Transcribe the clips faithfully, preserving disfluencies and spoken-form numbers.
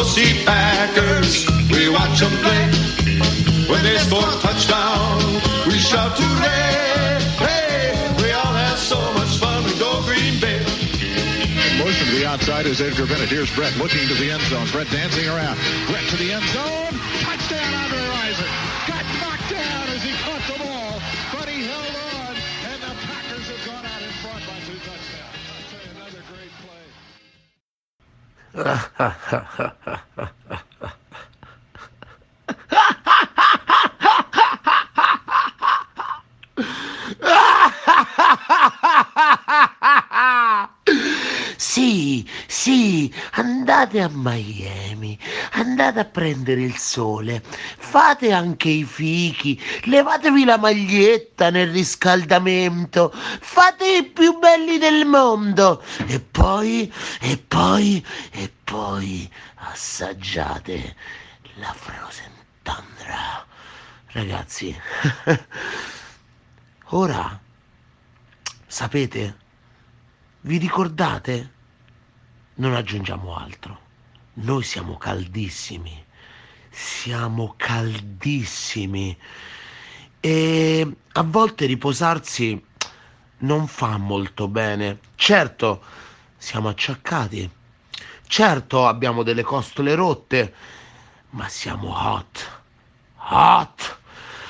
see Packers, we watch them play. When they score touchdown, we shout hooray! Hey, we all have so much fun, we go Green Bay. Motion to the outside is Edgar Bennett. Here's Brett looking to the end zone. Brett dancing around. Brett to the end zone. Touchdown, Andre Rison. Got knocked down as he caught the ball, but he held on, and the Packers have gone out in front by two touchdowns. I'll tell you, another great play. Sì, sì, andate a Miami, andate a prendere il sole, fate anche i fichi, levatevi la maglietta nel riscaldamento, fate i più belli del mondo e poi, e poi, e poi assaggiate la Frozen Tundra. Ragazzi, ora, sapete, vi ricordate? Non aggiungiamo altro. Noi siamo caldissimi. Siamo caldissimi. E a volte riposarsi non fa molto bene. Certo, siamo acciaccati. Certo, abbiamo delle costole rotte. Ma siamo hot. Hot.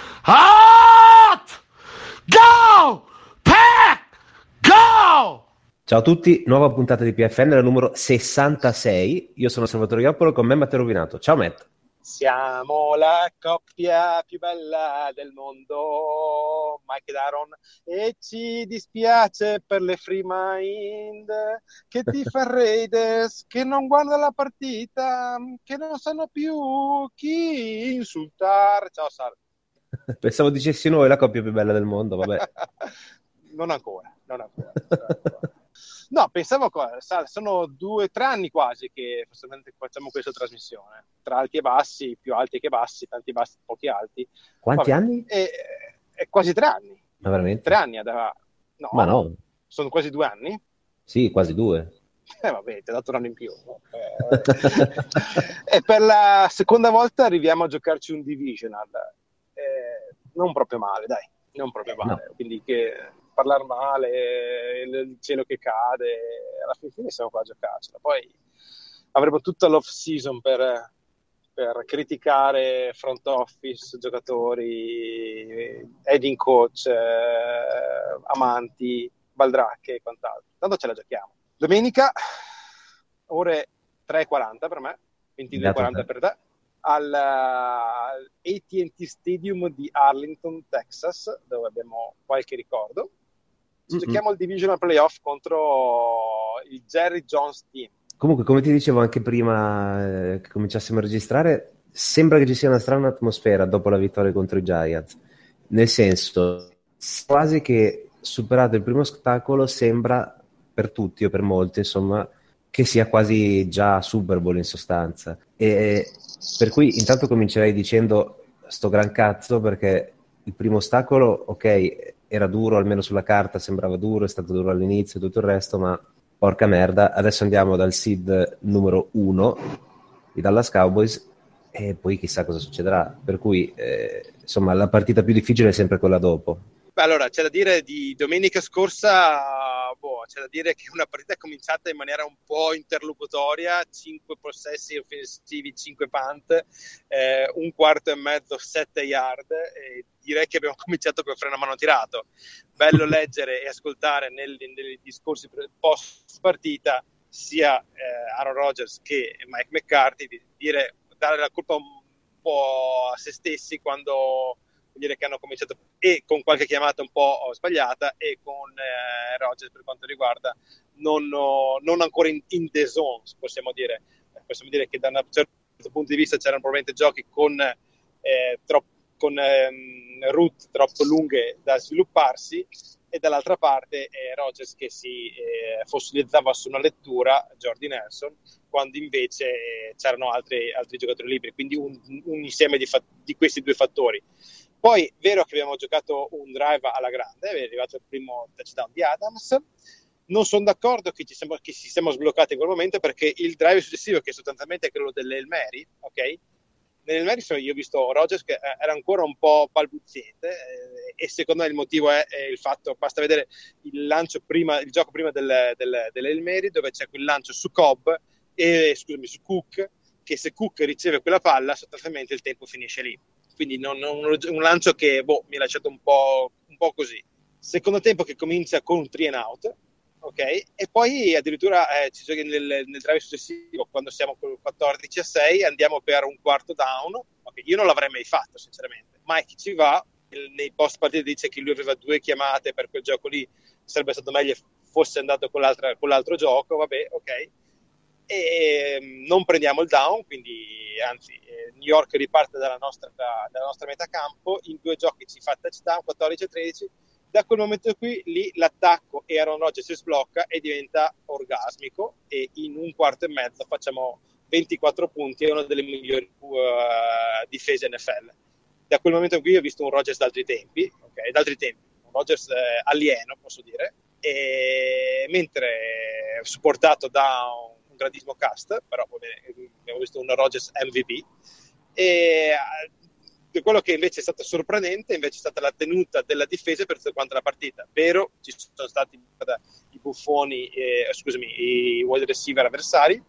Hot! Go! Pack! Go! Ciao a tutti, nuova puntata di P F N, la numero sessantasei. Io sono Salvatore Ioppolo, con me Matteo Rovinato. Ciao Matt. Siamo la coppia più bella del mondo, Mike ed Aaron, e ci dispiace per le free mind che ti fa Raiders, che non guarda la partita, che non sanno più chi insultare. Ciao Sar. Pensavo dicessi noi la coppia più bella del mondo, vabbè. non ancora, non ancora. Non ancora. No, pensavo, sono due o tre anni quasi che facciamo questa trasmissione, tra alti e bassi, più alti che bassi, tanti bassi, pochi alti. Quanti Vabbè, anni? È, è quasi tre anni. Ma veramente? Tre anni, da... no, Ma no. Sono quasi due anni? Sì, quasi due. Eh vabbè, ti ho dato un anno in più. No? Eh, e per la seconda volta arriviamo a giocarci un divisional. Eh, non proprio male, dai, non proprio male. No. Quindi che... parlare male, il cielo che cade, alla fine siamo qua a giocarcela. Poi avremo tutta l'off season per, per criticare front office, giocatori, heading coach, eh, amanti, baldracche e quant'altro. Tanto ce la giochiamo. Domenica, ore tre e quaranta per me, ventidue e quaranta per te, al A T and T Stadium di Arlington, Texas, dove abbiamo qualche ricordo. Mm-hmm. Giochiamo il Divisional Playoff contro il Jerry Jones team. Comunque, come ti dicevo anche prima eh, che cominciassimo a registrare, sembra che ci sia una strana atmosfera dopo la vittoria contro i Giants. Nel senso, quasi che superato il primo ostacolo, sembra per tutti o per molti, insomma, che sia quasi già Super Bowl in sostanza. E per cui intanto comincerei dicendo sto gran cazzo, perché il primo ostacolo, ok, era duro, almeno sulla carta sembrava duro, è stato duro all'inizio e tutto il resto, ma porca merda, adesso andiamo dal seed numero uno, i Dallas Cowboys, e poi chissà cosa succederà, per cui eh, insomma la partita più difficile è sempre quella dopo. Beh, allora c'è da dire di domenica scorsa, boh, c'è da dire che una partita è cominciata in maniera un po' interlocutoria, cinque possessi offensivi, cinque punt, eh, un quarto e mezzo, sette yard, e direi che abbiamo cominciato con freno a mano tirato. Bello leggere e ascoltare nel, nei discorsi post partita sia eh, Aaron Rodgers che Mike McCarthy di dire, dare la colpa un po' a se stessi quando dire che hanno cominciato e con qualche chiamata un po' sbagliata e con eh, Rodgers per quanto riguarda non, non ancora in, in the zone, possiamo dire. Possiamo dire che da un certo punto di vista c'erano probabilmente giochi con eh, troppo con ehm, route troppo lunghe da svilupparsi e dall'altra parte eh, Rodgers che si eh, fossilizzava su una lettura, Jordy Nelson, quando invece eh, c'erano altri, altri giocatori liberi, quindi un, un insieme di, fa- di questi due fattori. Poi è vero che abbiamo giocato un drive alla grande, è arrivato il primo touchdown di Adams, Non sono d'accordo che ci siamo, che ci siamo sbloccati in quel momento, perché il drive successivo, che sostanzialmente è quello dell'Hail Mary, ok? Nell'Hail Mary io ho visto Rodgers che era ancora un po' balbuziente, eh, e secondo me il motivo è, è il fatto, basta vedere il lancio prima, il gioco prima del, del, dell'Hail Mary, dove c'è quel lancio su Cobb e scusami su Cook, che se Cook riceve quella palla sostanzialmente il tempo finisce lì, quindi non, non, un lancio che boh, mi ha lasciato un po', un po' così. Secondo tempo che comincia con un three and out, ok, e poi addirittura eh, ci giochi nel, nel drive successivo, quando siamo con quattordici a sei, andiamo per un quarto down. Okay, io non l'avrei mai fatto sinceramente, Mike ci va, nei post partita dice che lui aveva due chiamate per quel gioco lì, sarebbe stato meglio fosse andato con, l'altra, con l'altro gioco, vabbè, ok, e non prendiamo il down, quindi anzi eh, New York riparte dalla nostra, dalla nostra metà campo, in due giochi ci fa touchdown, quattordici a tredici. Da quel momento qui, lì l'attacco e Aaron Rodgers si sblocca e diventa orgasmico, e in un quarto e mezzo facciamo ventiquattro punti, è una delle migliori uh, difese N F L. Da quel momento qui ho visto un Rodgers d'altri tempi, okay? d'altri tempi, un Rodgers eh, alieno, posso dire, e mentre supportato da un, un grandissimo cast, però va bene, abbiamo visto un Rodgers M V P, e quello che invece è stato sorprendente invece è stata la tenuta della difesa per tutta quanta la partita. Vero, ci sono stati i buffoni, eh, scusami, i wide receiver avversari,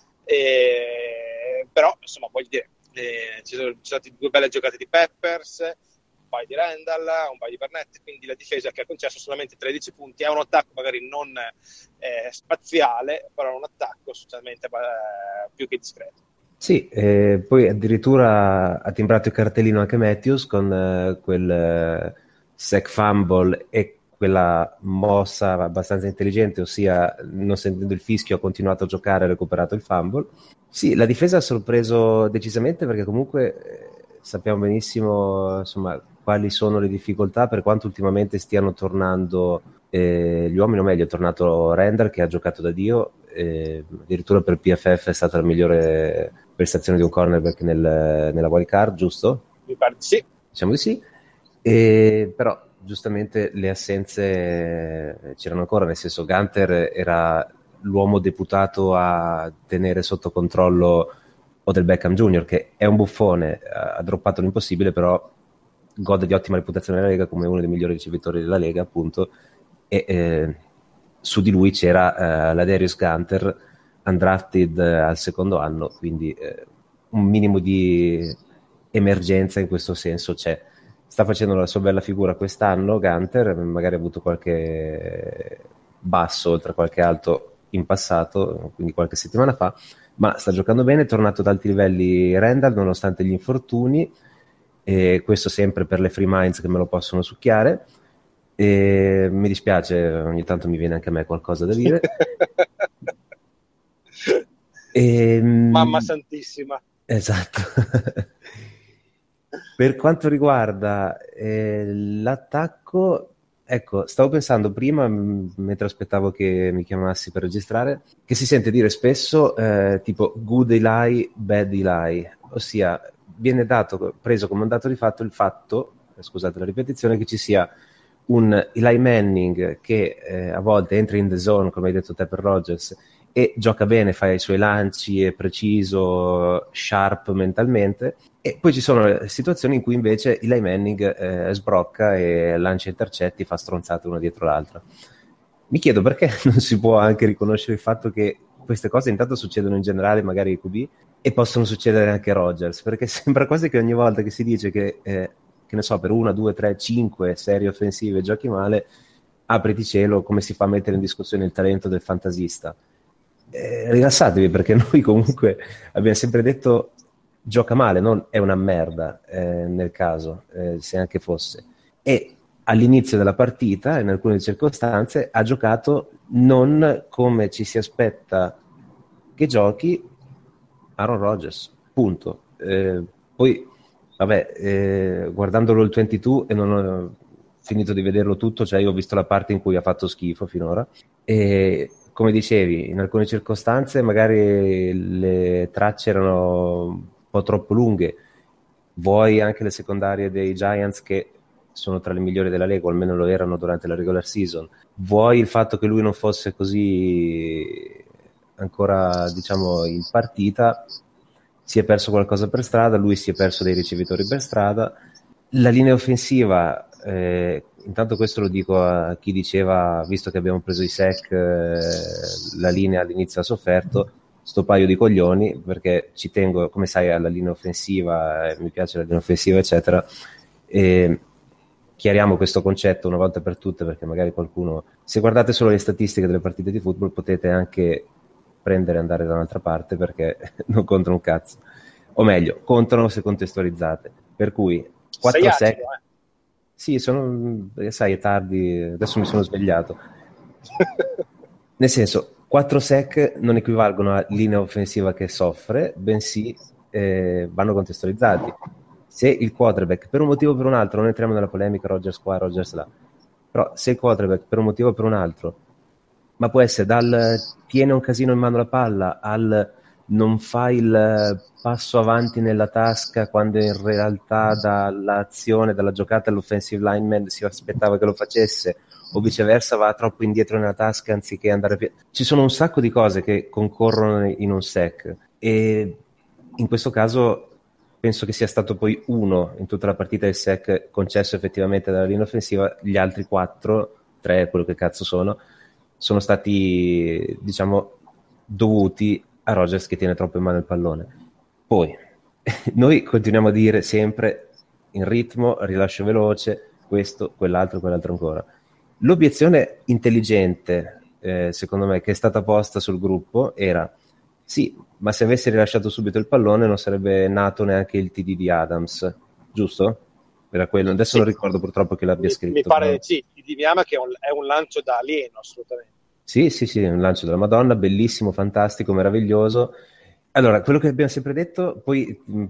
eh, però insomma voglio dire, eh, ci sono, ci sono state due belle giocate di Peppers, un paio di Randall, un paio di Burnett, quindi la difesa che ha concesso solamente tredici punti, ha un attacco magari non eh, spaziale, però è un attacco sostanzialmente eh, più che discreto. Sì, eh, poi addirittura ha timbrato il cartellino anche Matthews con eh, quel eh, sack fumble e quella mossa abbastanza intelligente, ossia non sentendo il fischio ha continuato a giocare e ha recuperato il fumble. Sì, la difesa ha sorpreso decisamente, perché comunque eh, sappiamo benissimo insomma quali sono le difficoltà, per quanto ultimamente stiano tornando eh, gli uomini, o meglio è tornato Randall che ha giocato da Dio, eh, addirittura per P F F è stata la migliore prestazione di un cornerback nel, nella wild card, giusto? Mi pare sì. Diciamo di sì, e, però giustamente le assenze c'erano ancora, nel senso Gunter era l'uomo deputato a tenere sotto controllo Odell Beckham Junior, che è un buffone, ha droppato l'impossibile, però gode di ottima reputazione nella Lega come uno dei migliori ricevitori della Lega, appunto, e eh, su di lui c'era eh, la Darius Gunter, undrafted eh, al secondo anno, quindi eh, un minimo di emergenza in questo senso c'è. Sta facendo la sua bella figura quest'anno Gunter, magari ha avuto qualche basso oltre a qualche alto in passato, quindi qualche settimana fa, ma sta giocando bene, è tornato ad alti livelli Randall nonostante gli infortuni, e questo sempre per le free minds che me lo possono succhiare, e mi dispiace, ogni tanto mi viene anche a me qualcosa da dire. E, mamma santissima, esatto. Per quanto riguarda eh, l'attacco, ecco, stavo pensando prima, m- mentre aspettavo che mi chiamassi per registrare, che si sente dire spesso eh, tipo good Eli, bad Eli, ossia viene dato, preso come un dato di fatto il fatto, eh, scusate la ripetizione, che ci sia un Eli Manning che eh, a volte entra in the zone, come hai detto te per Rodgers, e gioca bene, fa i suoi lanci, è preciso, sharp mentalmente, e poi ci sono situazioni in cui invece Eli Manning eh, sbrocca e lancia intercetti, fa stronzate una dietro l'altra. Mi chiedo perché non si può anche riconoscere il fatto che queste cose intanto succedono in generale magari ai Q B e possono succedere anche a Rodgers, perché sembra quasi che ogni volta che si dice che, eh, che ne so, per una, due, tre, cinque serie offensive giochi male, apriti cielo, come si fa a mettere in discussione il talento del fantasista. Eh, rilassatevi, perché noi comunque abbiamo sempre detto gioca male, non è una merda eh, nel caso, eh, se anche fosse, e all'inizio della partita in alcune circostanze ha giocato non come ci si aspetta che giochi Aaron Rodgers, punto. Eh, poi vabbè, eh, guardandolo il ventidue e non ho finito di vederlo tutto, cioè io ho visto la parte in cui ha fatto schifo finora, e come dicevi, in alcune circostanze magari le tracce erano un po' troppo lunghe, vuoi anche le secondarie dei Giants che sono tra le migliori della Lega, o almeno lo erano durante la regular season. Vuoi il fatto che lui non fosse così ancora, diciamo, in partita, si è perso qualcosa per strada, lui si è perso dei ricevitori per strada. La linea offensiva, eh, intanto questo lo dico a chi diceva, visto che abbiamo preso i sec, eh, la linea all'inizio ha sofferto, sto paio di coglioni, perché ci tengo, come sai, alla linea offensiva, eh, mi piace la linea offensiva, eccetera, e chiariamo questo concetto una volta per tutte, perché magari qualcuno, se guardate solo le statistiche delle partite di football, potete anche prendere e andare da un'altra parte, perché non contano un cazzo, o meglio, contano se contestualizzate, per cui quattro sec, eh. Sì, sono, sai, è tardi, adesso mi sono svegliato. Nel senso, quattro sec non equivalgono a linea offensiva che soffre, bensì eh, vanno contestualizzati. Se il quarterback, per un motivo o per un altro, non entriamo nella polemica Rodgers qua, Rodgers là, però se il quarterback per un motivo o per un altro, ma può essere dal tiene un casino in mano la palla al non fa il passo avanti nella tasca quando in realtà dall'azione, dalla giocata all'offensive lineman si aspettava che lo facesse, o viceversa va troppo indietro nella tasca anziché andare più. Ci sono un sacco di cose che concorrono in un sec, e in questo caso penso che sia stato poi uno in tutta la partita il sec concesso effettivamente dalla linea offensiva, gli altri quattro, tre, quello che cazzo sono, sono stati, diciamo, dovuti a Rodgers che tiene troppo in mano il pallone. Poi noi continuiamo a dire sempre in ritmo, rilascio veloce, questo, quell'altro, quell'altro ancora. L'obiezione intelligente, eh, secondo me, che è stata posta sul gruppo era: sì, ma se avessi rilasciato subito il pallone non sarebbe nato neanche il T D di Adams, giusto? Era quello. Adesso sì, non ricordo purtroppo che l'abbia mi, scritto. Mi pare però... sì, T D Miama che è un, è un lancio da alieno, assolutamente. Sì, sì, sì, un lancio della Madonna, bellissimo, fantastico, meraviglioso. Allora, quello che abbiamo sempre detto, poi mh,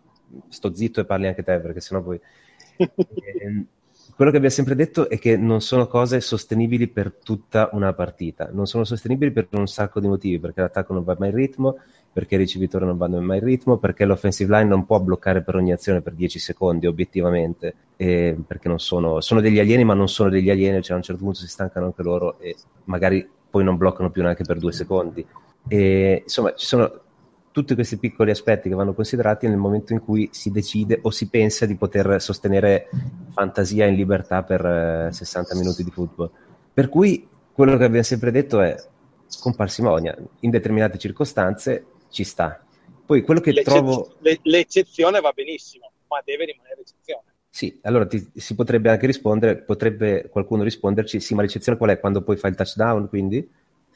sto zitto e parli anche te, perché sennò poi... eh, quello che abbiamo sempre detto è che non sono cose sostenibili per tutta una partita, non sono sostenibili per un sacco di motivi, perché l'attacco non va mai in ritmo, perché i ricevitori non vanno mai in ritmo, perché l'offensive line non può bloccare per ogni azione per dieci secondi obiettivamente, eh, perché non sono, sono degli alieni ma non sono degli alieni, cioè a un certo punto si stancano anche loro e magari poi non bloccano più neanche per due secondi. E, insomma, ci sono tutti questi piccoli aspetti che vanno considerati nel momento in cui si decide o si pensa di poter sostenere fantasia in libertà per eh, sessanta minuti di football. Per cui quello che abbiamo sempre detto è: con parsimonia, in determinate circostanze ci sta. Poi quello che L'eccez- trovo... le- l'eccezione va benissimo, ma deve rimanere eccezione. Sì, allora ti, si potrebbe anche rispondere, potrebbe qualcuno risponderci: sì, ma l'eccezione qual è? Quando poi fa il touchdown, quindi?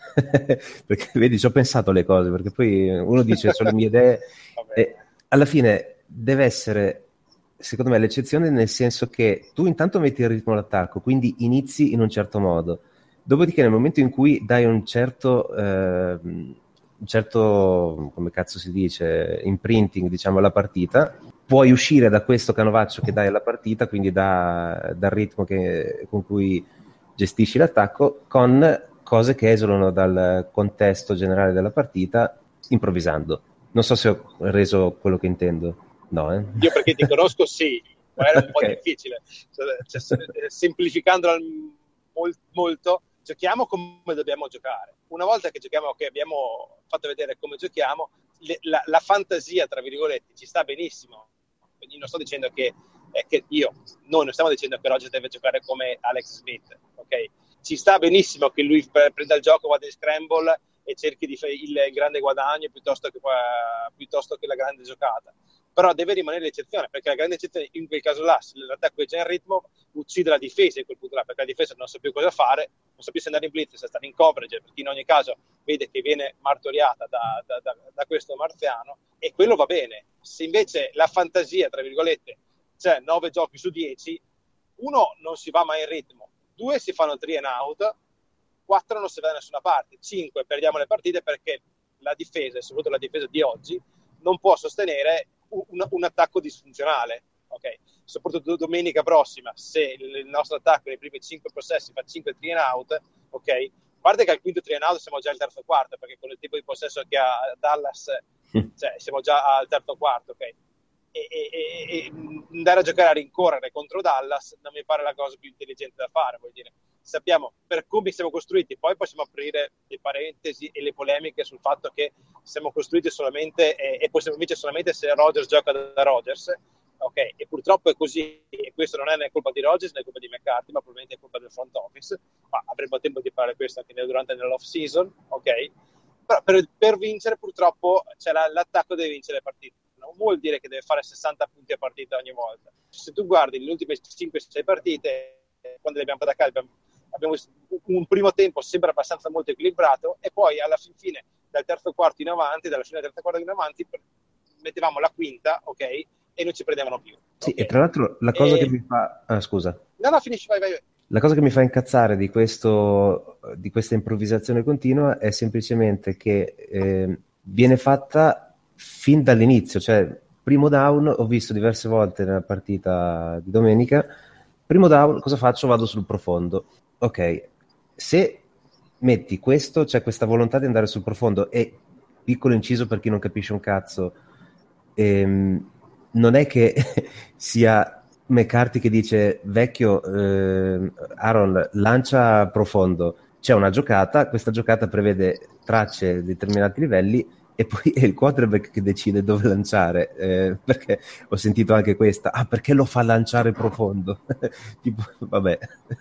Perché vedi, ci ho pensato alle cose, perché poi uno dice sono le mie idee e alla fine deve essere, secondo me, l'eccezione, nel senso che tu intanto metti il ritmo all'attacco, quindi inizi in un certo modo, dopodiché nel momento in cui dai un certo eh, un certo, come cazzo si dice, imprinting, diciamo, alla partita, puoi uscire da questo canovaccio che dai alla partita, quindi da, dal ritmo che, con cui gestisci l'attacco, con cose che esulano dal contesto generale della partita, improvvisando. Non so se ho reso quello che intendo. No, eh? Io perché ti conosco, sì, magari è un okay. po' difficile. Cioè, cioè, semplificandolo molto, molto, giochiamo come dobbiamo giocare. Una volta che giochiamo, che abbiamo fatto vedere come giochiamo, le, la, la fantasia, tra virgolette, ci sta benissimo. Quindi non sto dicendo che, eh, che io, noi non stiamo dicendo che Rodgers deve giocare come Alex Smith, ok? Ci sta benissimo che lui prenda il gioco, vada in scramble e cerchi di fare il grande guadagno piuttosto che, piuttosto che la grande giocata. Però deve rimanere l'eccezione, perché la grande eccezione in quel caso là, se l'attacco è già in ritmo, uccide la difesa in quel punto là, perché la difesa non sa più cosa fare, non sa più se andare in blitz, se stare in coverage, perché in ogni caso vede che viene martoriata da, da, da, da questo marziano, e quello va bene. Se invece la fantasia, tra virgolette, c'è nove giochi su dieci, uno non si va mai in ritmo, due si fanno three and out, quattro non si va da nessuna parte, cinque perdiamo le partite perché la difesa, e soprattutto la difesa di oggi, non può sostenere un, un attacco disfunzionale, ok? Soprattutto domenica prossima, se il nostro attacco nei primi cinque possessi fa cinque three and out, ok? A parte che al quinto three and out siamo già al terzo quarto, perché con il tipo di possesso che ha Dallas, cioè siamo già al terzo quarto, ok? e, e, e andare a giocare a rincorrere contro Dallas non mi pare la cosa più intelligente da fare. Vuol dire, sappiamo per come siamo costruiti, poi possiamo aprire le parentesi e le polemiche sul fatto che siamo costruiti solamente e, e possiamo vincere solamente se Rodgers gioca da Rodgers, ok, e purtroppo è così, e questo non è né colpa di Rodgers né colpa di McCarthy, ma probabilmente è colpa del front office, ma avremo tempo di fare questo anche durante l'off season, ok? Però per, per vincere purtroppo c'è la, l'attacco deve vincere le partite, non vuol dire che deve fare sessanta punti a partita ogni volta. Se tu guardi le ultime cinque sei partite, quando le abbiamo attaccate, abbiamo, abbiamo un primo tempo sembra abbastanza molto equilibrato, e poi alla fin fine dal terzo quarto in avanti, dalla fine del terzo quarto in avanti, mettevamo la quinta, ok, e non ci prendevano più. Sì, okay? E tra l'altro la cosa e... che mi fa... Ah, scusa. No, no, finisci, vai, vai, vai. La cosa che mi fa incazzare di, questo, di questa improvvisazione continua è semplicemente che eh, viene fatta fin dall'inizio, cioè primo down, ho visto diverse volte nella partita di domenica, primo down, cosa faccio? Vado sul profondo. Ok, se metti questo, c'è questa volontà di andare sul profondo, e piccolo inciso per chi non capisce un cazzo, ehm, non è che sia McCarthy che dice vecchio eh, Aaron lancia profondo, c'è una giocata, questa giocata prevede tracce di determinati livelli e poi è il quarterback che decide dove lanciare, eh, perché ho sentito anche questa, ah perché lo fa lanciare profondo tipo vabbè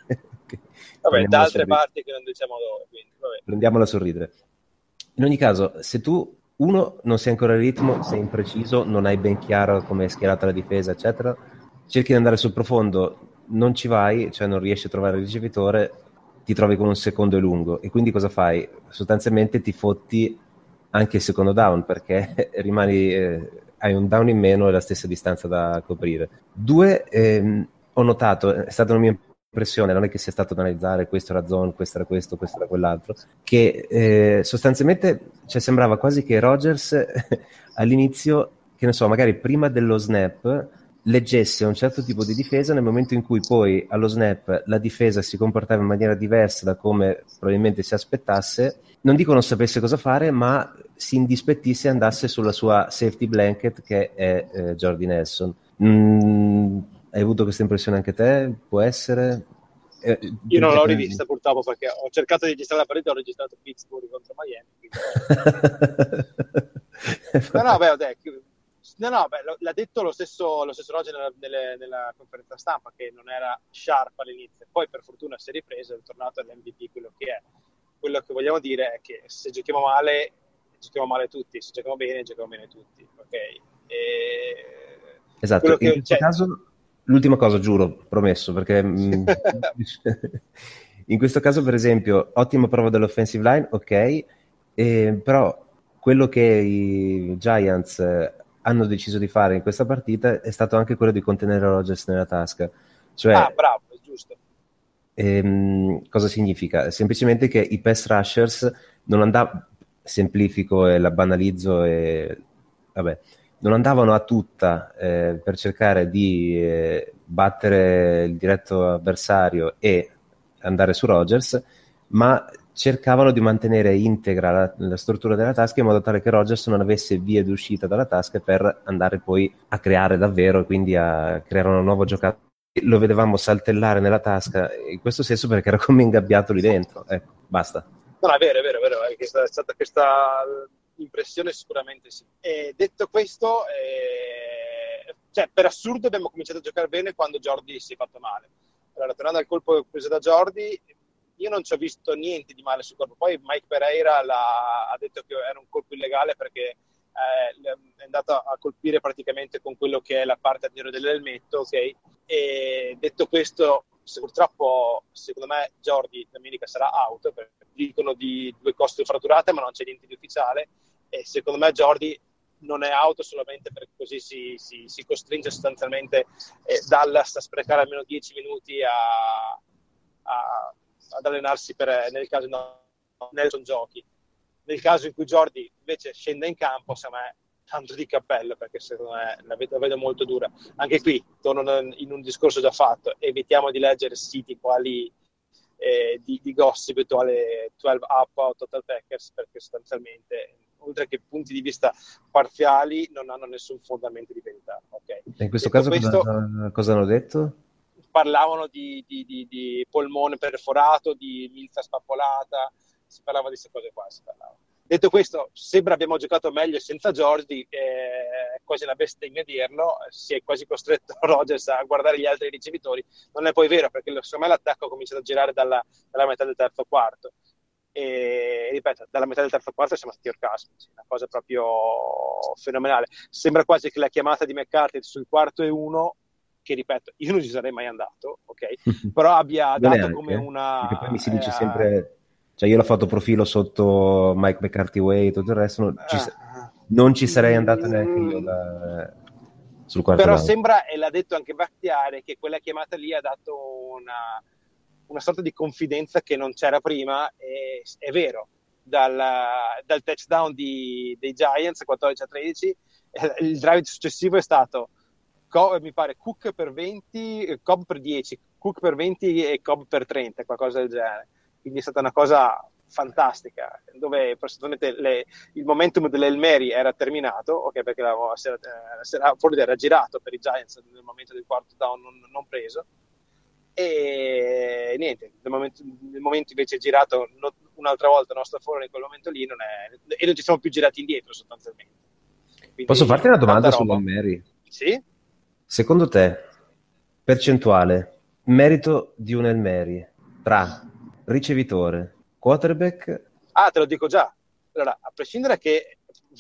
vabbè da altre parti che non diciamo dove, quindi vabbè. Prendiamola a sorridere. In ogni caso, se tu uno non sei ancora in ritmo, sei impreciso, non hai ben chiaro come è schierata la difesa eccetera, cerchi di andare sul profondo, non ci vai, cioè non riesci a trovare il ricevitore, ti trovi con un secondo e lungo, e quindi cosa fai? Sostanzialmente ti fotti anche il secondo down, perché rimani eh, hai un down in meno e la stessa distanza da coprire. Due, ehm, ho notato, è stata una mia impressione, non è che sia stato da analizzare questo era zone, questo era questo, questo era quell'altro, che eh, sostanzialmente cioè, sembrava quasi che Rodgers all'inizio, che ne so, magari prima dello snap leggesse un certo tipo di difesa, nel momento in cui poi allo snap la difesa si comportava in maniera diversa da come probabilmente si aspettasse, non dico non sapesse cosa fare, ma si indispettisse e andasse sulla sua safety blanket che è eh, Jordy Nelson. Mm, hai avuto questa impressione anche te? Può essere? Eh, Io non l'ho rivista purtroppo, perché ho cercato di registrare la partita, ho registrato Pittsburgh contro Miami. Quindi... no, no, beh, dai, no, no, beh, l'ha detto lo stesso, lo stesso Roger nella, nelle, nella conferenza stampa, che non era sharp all'inizio, poi per fortuna si è ripreso, è tornato all'M V P quello che è. Quello che vogliamo dire è che se giochiamo male, giochiamo male tutti, se giochiamo bene, giochiamo bene tutti, ok? E... esatto, in che, questo cioè... caso... L'ultima cosa, giuro, promesso, perché in questo caso, per esempio, ottima prova dell'offensive line, ok, eh, però quello che i Giants hanno deciso di fare in questa partita è stato anche quello di contenere Rodgers nella tasca. Cioè, ah, bravo, è giusto. Ehm, cosa significa? Semplicemente che i pass rushers non andavano, semplifico e la banalizzo e vabbè, non andavano a tutta eh, per cercare di eh, battere il diretto avversario e andare su Rodgers, ma cercavano di mantenere integra la, la struttura della tasca in modo tale che Rodgers non avesse vie d'uscita dalla tasca per andare poi a creare davvero e quindi a creare una nuova giocata. Lo vedevamo saltellare nella tasca in questo senso perché era come ingabbiato lì dentro. Ecco, basta. No, è vero, è vero, è vero, è che è stata questa impressione, sicuramente sì. E detto questo, eh, cioè per assurdo abbiamo cominciato a giocare bene quando Jordy si è fatto male. Allora, tornando al colpo preso da Jordy, io non ci ho visto niente di male sul colpo. Poi Mike Pereira l'ha, ha detto che era un colpo illegale perché eh, è andato a colpire praticamente con quello che è la parte anteriore dell'elmetto, ok? E detto questo, se purtroppo secondo me Jordy domenica sarà out, perché dicono di due costole fratturate ma non c'è niente di ufficiale, e secondo me Jordy non è out solamente perché così si, si, si costringe sostanzialmente eh, Dallas a sprecare almeno dieci minuti a, a, ad allenarsi per, nel caso no, Nelson giochi. Nel caso in cui Jordy invece scenda in campo, secondo me tanto di cappello, perché secondo me la vedo, la vedo molto dura. Anche qui torno in un discorso già fatto, evitiamo di leggere siti quali eh, di, di gossip alle dodici up o Total Packers, perché sostanzialmente oltre che punti di vista parziali, non hanno nessun fondamento di verità. Okay? E in questo Detto caso questo, cosa, cosa hanno detto? parlavano di, di, di, di polmone perforato, di milza spappolata, si parlava di queste cose qua. Si parlava. Detto questo, sembra abbiamo giocato meglio senza Jordi, è quasi una bestemmia dirlo, si è quasi costretto Rodgers a guardare gli altri ricevitori. Non è poi vero, perché secondo me l'attacco ha cominciato a girare dalla, dalla metà del terzo quarto. E ripeto, dalla metà del terzo quarto siamo stati orgasmici, una cosa proprio fenomenale. Sembra quasi che la chiamata di McCarthy sul quarto e uno, che ripeto, io non ci sarei mai andato, ok? Però abbia dato neanche, come una... perché poi mi si dice eh, sempre, cioè io la fotoprofilo sotto Mike McCarthy Way e tutto il resto, non ci, eh, non ci sarei andato neanche io da, sul quarto però down. sembra, e l'ha detto anche Bakhtiari, che quella chiamata lì ha dato una, una sorta di confidenza che non c'era prima, e è vero, dal, dal touchdown di, dei Giants quattordici a tredici, eh, il drive successivo è stato mi pare Cook per venti, Cobb per dieci, Cook per venti e Cobb per trenta, qualcosa del genere. Quindi è stata una cosa fantastica, dove praticamente le, il momentum dell'Hail Mary era terminato, ok, perché la, la, la, Ford era girato per i Giants nel momento del quarto down non, non preso, e niente, nel momento, nel momento invece girato no, un'altra volta il nostro Ford in quel momento lì non è, e non ci siamo più girati indietro sostanzialmente. Quindi, posso farti una domanda sull'Hail Mary? Sì? Secondo te, percentuale, merito di un Hail Mary tra ricevitore, quarterback? Ah, te lo dico già. Allora, a prescindere che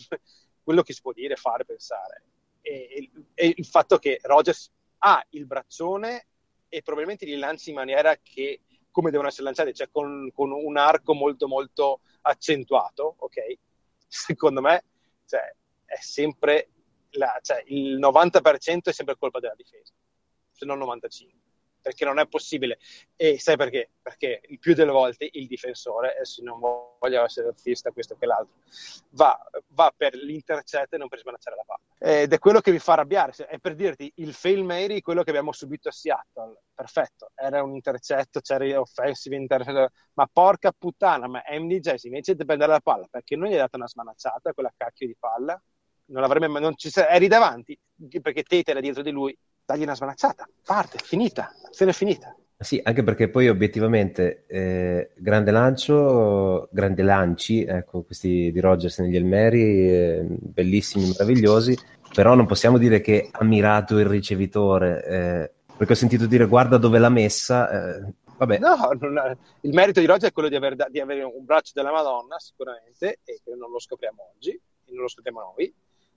quello che si può dire, fare, pensare, è, è il fatto che Rodgers ha il braccione e probabilmente li lanci in maniera che, come devono essere lanciati, cioè con, con un arco molto molto accentuato, ok? Secondo me, cioè, è sempre... La, cioè, il novanta per cento è sempre colpa della difesa, se non novantacinque, perché non è possibile. E sai perché? Perché il più delle volte il difensore, e se non voglio essere razzista questo che l'altro, va, va per l'intercetto e non per smanacciare la palla, ed è quello che mi fa arrabbiare. È per dirti, il fail Mary, quello che abbiamo subito a Seattle, perfetto, era un intercetto, c'era offensive intercetto, ma porca puttana, ma M D J invece di prendere la palla, perché non gli hai dato una smanacciata, quella cacchio di palla, non avrebbe, non ci sei, eri davanti, perché Tate era dietro di lui, dagli una smanacciata, parte, finita, azione finita. Sì, anche perché poi obiettivamente eh, grande lancio, grandi lanci, ecco, questi di Rodgers negli Hail Mary, eh, bellissimi, meravigliosi, però non possiamo dire che ha mirato il ricevitore, eh, perché ho sentito dire guarda dove l'ha messa, eh, vabbè. No, non è, il merito di Rodgers è quello di, aver, di avere un braccio della Madonna, sicuramente, e che non lo scopriamo oggi, e non lo scopriamo noi,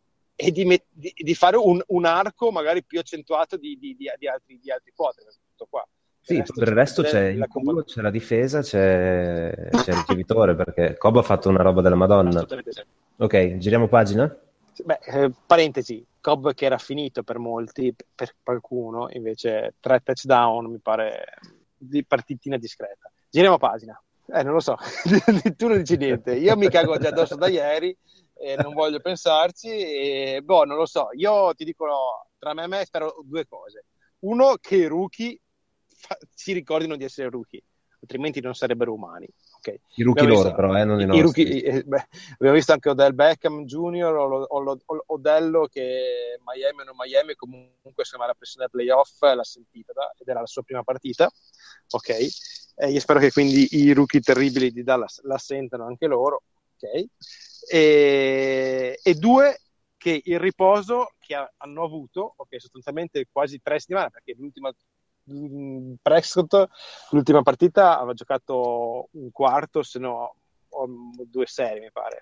e di, met- di, di fare un, un arco magari più accentuato di, di, di, di altri, di altri quarterback, tutto qua. Sì, resto per il resto c'è c'è la il compa- culo, c'è la difesa, c'è, c'è il ricevitore, perché Cobb ha fatto una roba della Madonna. Assolutamente sì. Ok, giriamo pagina? Beh, eh, parentesi, Cobb che era finito per molti, per qualcuno, invece tre touchdown mi pare di partitina discreta. Giriamo pagina. Eh, non lo so, tu non dici niente. Io mi cago già addosso da ieri e non voglio pensarci. E, boh, non lo so. Io ti dico, no, tra me e me spero due cose. Uno, che i rookie fa- si ricordino di essere rookie, altrimenti non sarebbero umani. Okay. I rookie Abbiamo loro, visto, però, eh, non i i nostri. rookie, eh, beh, abbiamo visto anche Odell Beckham Junior o, o, o, o Odello, che Miami o non Miami, comunque insomma la pressione playoff l'ha sentita ed era la sua prima partita. Ok, e io spero che quindi i rookie terribili di Dallas la sentano anche loro. Ok, e, e due, che il riposo che ha, hanno avuto, ok, sostanzialmente quasi tre settimane, perché l'ultima Prescott l'ultima partita aveva giocato un quarto, se no due serie mi pare,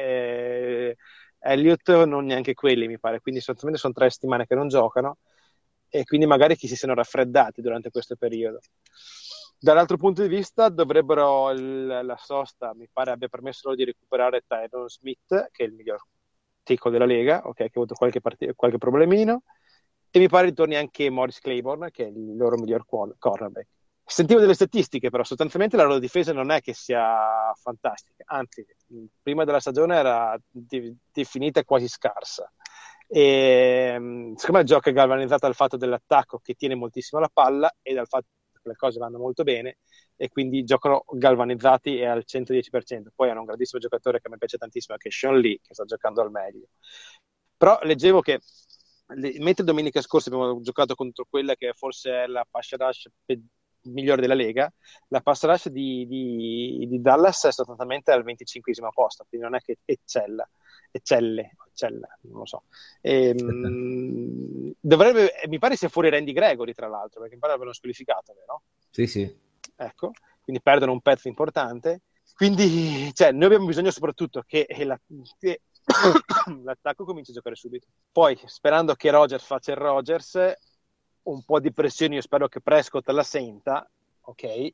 e Elliott non neanche quelli mi pare, quindi sostanzialmente sono tre settimane che non giocano, e quindi magari chi si siano raffreddati durante questo periodo. Dall'altro punto di vista dovrebbero il, la sosta mi pare abbia permesso loro di recuperare Tyron Smith, che è il miglior tackle della Lega, ok, che ha avuto qualche, part- qualche problemino, e mi pare ritorni anche Morris Claiborne, che è il loro miglior cornerback. Sentivo delle statistiche, però sostanzialmente la loro difesa non è che sia fantastica, anzi, prima della stagione era de- definita quasi scarsa. E secondo me il gioco è galvanizzato dal fatto dell'attacco che tiene moltissimo la palla e dal fatto che le cose vanno molto bene e quindi giocano galvanizzati e al centodieci per cento. Poi hanno un grandissimo giocatore che mi piace tantissimo, che è Sean Lee, che sta giocando al meglio. Però leggevo che le, mentre domenica scorsa abbiamo giocato contro quella che forse è la pass rush pe- migliore della Lega, la pass rush di, di, di Dallas è sostanzialmente al venticinquesimo posto, quindi non è che eccella, eccelle, eccella, non lo so. E, mh, dovrebbe, mi pare sia fuori Randy Gregory, tra l'altro, perché mi pare l'abbiano squalificato, vero? Sì, sì. Ecco, quindi perdono un pezzo importante. Quindi, cioè, noi abbiamo bisogno soprattutto che, la, che l'attacco cominci a giocare subito. Poi, sperando che Rodgers faccia il Rodgers, un po' di pressione io spero che Prescott la senta, ok?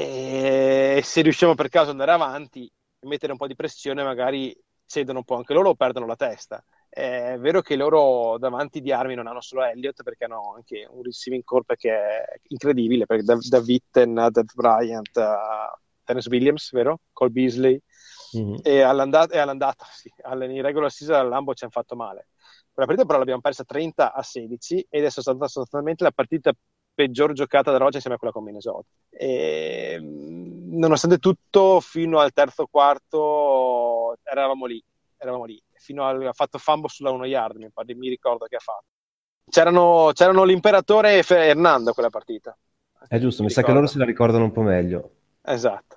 E se riusciamo per caso ad andare avanti e mettere un po' di pressione, magari cedono un po' anche loro o perdono la testa. È vero che loro davanti di armi non hanno solo Elliott, perché hanno anche un receiving corp che è incredibile, perché da, da Witten a Dev Bryant a Terence Williams, vero? Cole Beasley. Mm-hmm. E all'andata, e all'andata sì, in regular season al Lambo ci hanno fatto male. Quella partita però l'abbiamo persa trenta a sedici ed è stata sostanzialmente la partita peggior giocata da Rodgers insieme a quella con Minnesota. E, nonostante tutto, fino al terzo quarto eravamo lì, eravamo lì. Fino al, ha fatto fumble sulla uno yard, mi, pare, mi ricordo che ha fatto. C'erano, c'erano l'imperatore e Hernando quella partita. È giusto, mi, mi sa che loro se la ricordano un po' meglio. Esatto.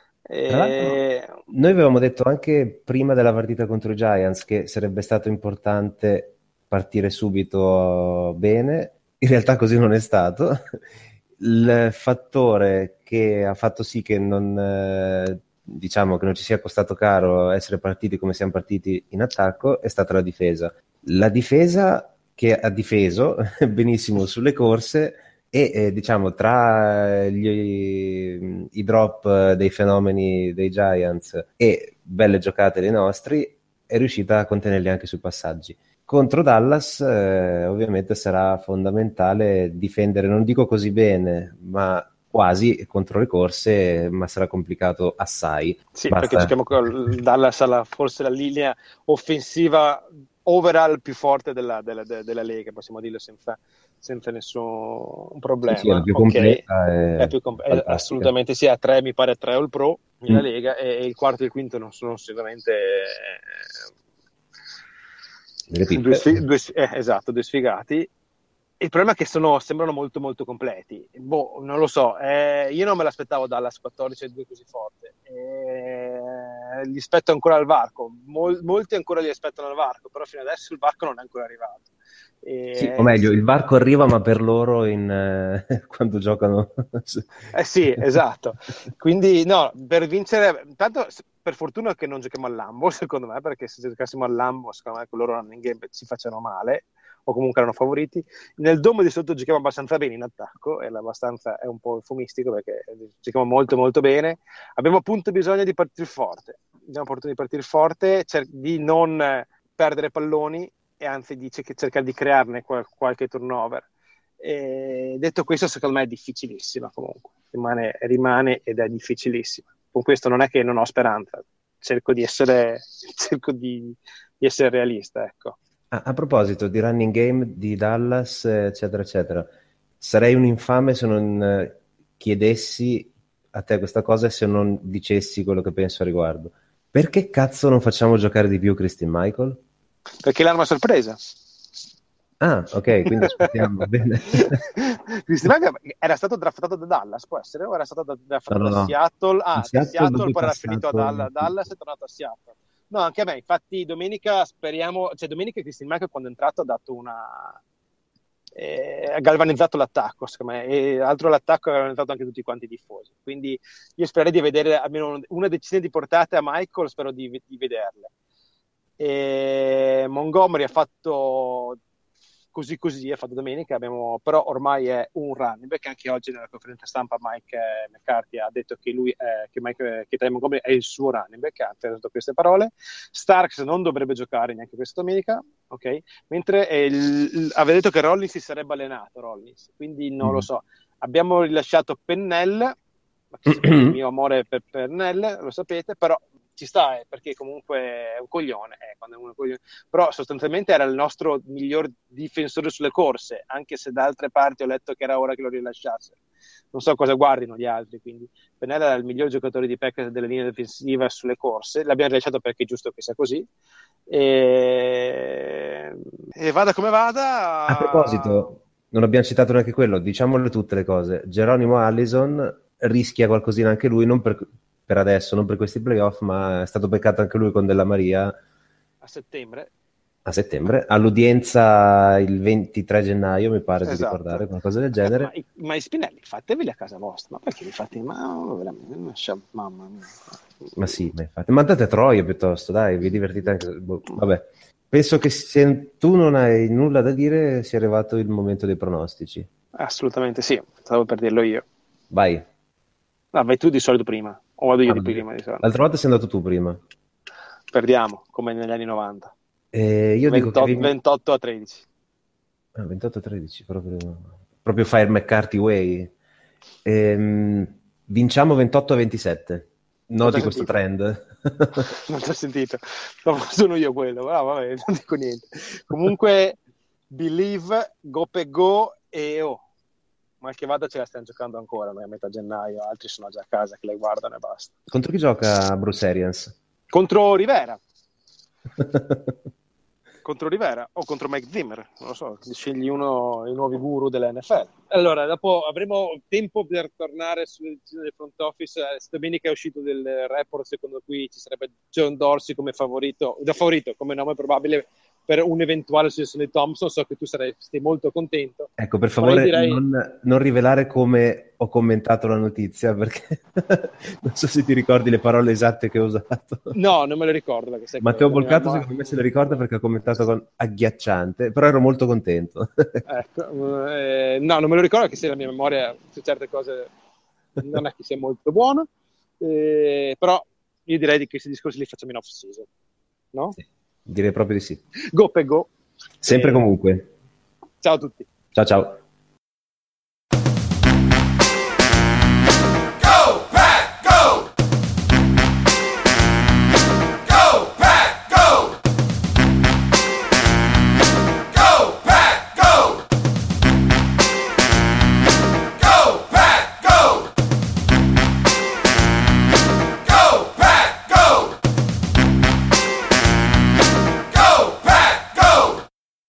E... Noi avevamo detto anche prima della partita contro i Giants che sarebbe stato importante partire subito bene. In realtà così non è stato. Il fattore che ha fatto sì che non, eh, diciamo che non ci sia costato caro essere partiti come siamo partiti in attacco è stata la difesa. La difesa che ha difeso benissimo sulle corse e eh, diciamo tra gli, i drop dei fenomeni dei Giants e belle giocate dei nostri è riuscita a contenerli anche sui passaggi. Contro Dallas eh, ovviamente sarà fondamentale difendere, non dico così bene, ma quasi contro le corse, ma sarà complicato assai. Sì, Basta. Perché giochiamo con Dallas alla forse la linea offensiva overall più forte della, della, della, della Lega, possiamo dirlo senza, senza nessun problema. Sì, sì, è la più completa. Okay. È più com- è assolutamente sì, a tre mi pare tre All Pro nella mm. Lega e, e il quarto e il quinto non sono sicuramente eh, due, sfig- due, eh, esatto, due sfigati. Il problema è che sono, sembrano molto molto completi. Boh, non lo so, eh, io non me l'aspettavo dall'As quattordici e due così forte. Eh, gli aspetto ancora al varco, Mol, molti ancora li aspettano al varco, però fino adesso il varco non è ancora arrivato. Eh, sì, o meglio, il varco arriva ma per loro in, eh, quando giocano. Eh sì, esatto. Quindi no, per vincere, intanto per fortuna che non giochiamo al Lambo, secondo me, perché se giocassimo al Lambo, secondo me con loro in game ci facevano male, o comunque erano favoriti. Nel domo di sotto giochiamo abbastanza bene in attacco, e abbastanza è un po' eufemistico perché giochiamo molto molto bene. Abbiamo appunto bisogno di partire forte, abbiamo bisogno di partire forte, cer- di non perdere palloni e anzi di c- cercare di crearne qual- qualche turnover. E detto questo, secondo me è difficilissima comunque, rimane, rimane ed è difficilissima. Con questo non è che non ho speranza, cerco di essere, cerco di, di essere realista, ecco. A, a proposito di running game di Dallas, eccetera, eccetera, sarei un infame se non chiedessi a te questa cosa e se non dicessi quello che penso a riguardo. Perché cazzo non facciamo giocare di più Christine Michael? Perché l'arma sorpresa. Ah, ok, quindi aspettiamo. Bene. Christine Michael era stato draftato da Dallas, può essere? O era stato draftato no, no, da no. Seattle? Ah, da Seattle, Seattle, poi era passato... finito a Dallas e è tornato a Seattle. No, anche a me, infatti domenica speriamo, cioè domenica Christine Michael quando è entrato ha dato una eh, ha galvanizzato l'attacco, secondo me, e altro l'attacco ha galvanizzato anche tutti quanti i tifosi, quindi io spero di vedere almeno una decina di portate a Michael, spero di, di vederle. E Montgomery ha fatto così così, ha fatto domenica, abbiamo, però ormai è un running back. Anche oggi nella conferenza stampa Mike eh, McCarthy ha detto che lui è, che, Mike, che Ty Montgomery è il suo running back, ha usato queste parole. Starks non dovrebbe giocare neanche questa domenica, ok? Mentre il, il, aveva detto che Rollins si sarebbe allenato, Rollins, quindi non mm. lo so. Abbiamo rilasciato Pennell, il mio amore per Pennell, lo sapete, però ci sta, eh, perché comunque è un coglione, eh, quando è un coglione. Però sostanzialmente era il nostro miglior difensore sulle corse, anche se da altre parti ho letto che era ora che lo rilasciassero. Non so cosa guardino gli altri, quindi Pennella era il miglior giocatore di Packers della linea difensiva sulle corse, l'abbiamo rilasciato perché è giusto che sia così, e, e vada come vada. A proposito, non abbiamo citato neanche quello, diciamole tutte le cose. Geronimo Allison rischia qualcosina anche lui, non per, per adesso, non per questi playoff, ma è stato beccato anche lui con Della Maria a settembre. A settembre, all'udienza il ventitré gennaio, mi pare Esatto. di ricordare, qualcosa del genere. Ma, i, ma i spinelli, fateveli a casa vostra, ma perché li fate? Ma veramente, mamma mia. Ma sì, ma infatti. Mandate a Troia piuttosto, dai, vi divertite anche. Boh, vabbè, penso che se tu non hai nulla da dire sia arrivato il momento dei pronostici. Assolutamente sì, stavo per dirlo io. Vai. Ah, vai tu di solito prima, o vado io ah, di prima? Di solito. L'altra volta sei andato tu prima. Perdiamo, come negli anni novanta. Eh, io ventotto, dico che... ventotto a tredici. Ah, ventotto a tredici, proprio, proprio Fire McCarthy way. Ehm, vinciamo ventotto a ventisette. Noti questo trend. Non ti ho sentito. No, sono io quello. Ah, vabbè, non dico niente. Comunque, Believe, Go per Go e oh. Mal che vada ce la stiamo giocando ancora noi a metà gennaio, altri sono già a casa che le guardano e basta. Contro chi gioca Bruce Arians? Contro Rivera. Contro Rivera o contro Mike Zimmer, non lo so, scegli uno, i nuovi guru dell'N F L. Allora, dopo avremo tempo per tornare sulle decisioni del front office. Domenica è uscito del report secondo cui ci sarebbe John Dorsey come favorito, da favorito, come nome probabile per un'eventuale successione di Thompson. So che tu sarai, sei molto contento. Ecco, per favore direi... non, non rivelare come ho commentato la notizia, perché non so se ti ricordi le parole esatte che ho usato. No, non me le ricordo. Sai Matteo Bolcato secondo me se le ricorda perché ha commentato con agghiacciante, però ero molto contento. Ecco, eh, no, non me lo ricordo, che se la mia memoria su certe cose non è che sia molto buona, eh, però io direi che questi discorsi li facciamo in off season, no? Sì, direi proprio di sì. Go per go. Sempre eh, comunque. Ciao a tutti. Ciao ciao.